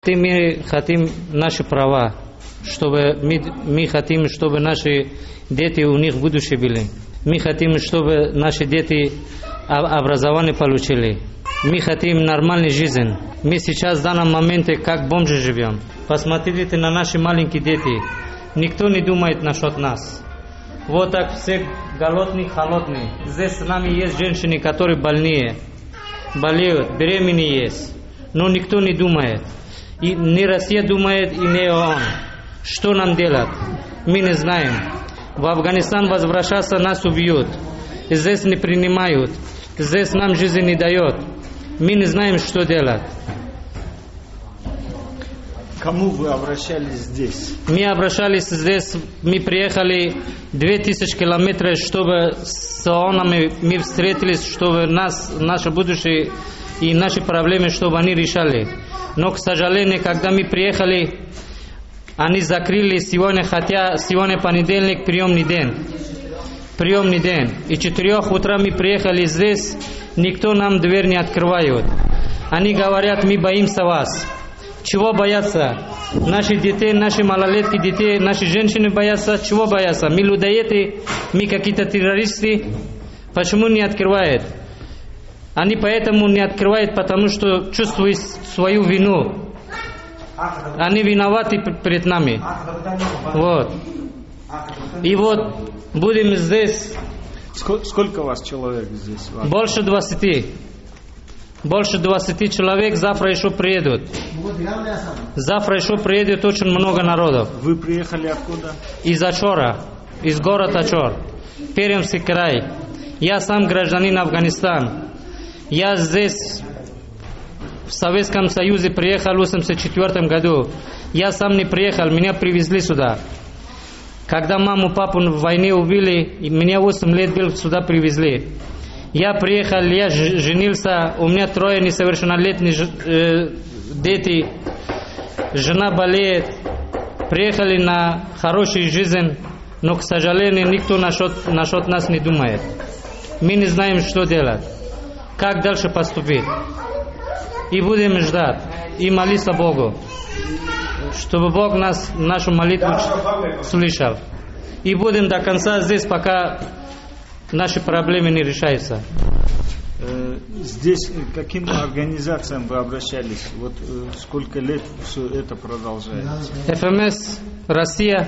Мы хотим наши права, чтобы мы хотим, чтобы наши дети, у них будущее были. Мы хотим, чтобы наши дети образование получили. Мы хотим нормальной жизни. Мы сейчас в данном моменте как бомжи живем. Посмотрите на наши маленькие дети. Никто не думает насчет нас. Вот так все голодные, холодные. Здесь с нами есть женщины, которые больные, болеют, беременные есть. Но никто не думает. И не Россия думает, и не ООН. Что нам делать? Мы не знаем. В Афганистан возвращаться нас убьют. Здесь не принимают. Здесь нам жизнь не дает. Мы не знаем, что делать. Кому вы обращались здесь? Мы обращались здесь, мы приехали 2000 километров, чтобы с ООНами мы встретились, чтобы наше будущее и наши проблемы, чтобы они решали. Но, к сожалению, когда мы приехали, они закрыли сегодня, хотя сегодня понедельник, приемный день. Приемный день. И 4 утра мы приехали здесь, никто нам дверь не открывает. Они говорят, мы боимся вас. Чего боятся? Наши дети, наши малолетки детей, наши женщины боятся. Чего боятся? Мы людоеды, мы какие-то террористы. Почему не открывают? Они поэтому не открывают, потому что чувствуют свою вину. Они виноваты перед нами. Вот. И вот будем здесь. Сколько вас человек здесь? Больше 20. Больше 20 человек завтра еще приедут. Завтра еще приедет очень много народов. Вы приехали откуда? Из Ачора, из города Ачор, Пермский край. Я сам гражданин Афганистана. Я здесь в Советском Союзе приехал в 1984 году. Я сам не приехал, меня привезли сюда. Когда маму, папу в войне убили, меня 8 лет был, сюда привезли. Я приехал, я женился, у меня 3 несовершеннолетних дети, жена болеет. Приехали на хорошую жизнь, но, к сожалению, никто насчет нас не думает. Мы не знаем, что делать, как дальше поступить. И будем ждать, и молиться Богу, чтобы Бог нашу молитву слышал. И будем до конца здесь, пока наши проблемы не решаются. Здесь к каким организациям вы обращались? Вот сколько лет все это продолжается? ФМС Россия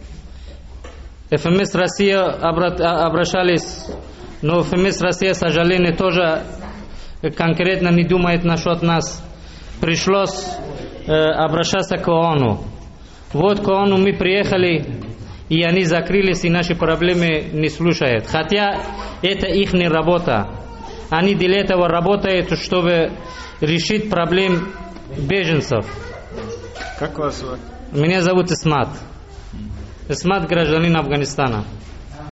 обращались, но ФМС Россия, к сожалению, тоже конкретно не думает насчет нас. Пришлось обращаться к ООНу. Вот к ООНу мы приехали, и они закрылись, и наши проблемы не слушают. Хотя это их не работа. Они для этого работают, чтобы решить проблем беженцев. Как вас зовут? Меня зовут Исмат. Исмат, гражданин Афганистана.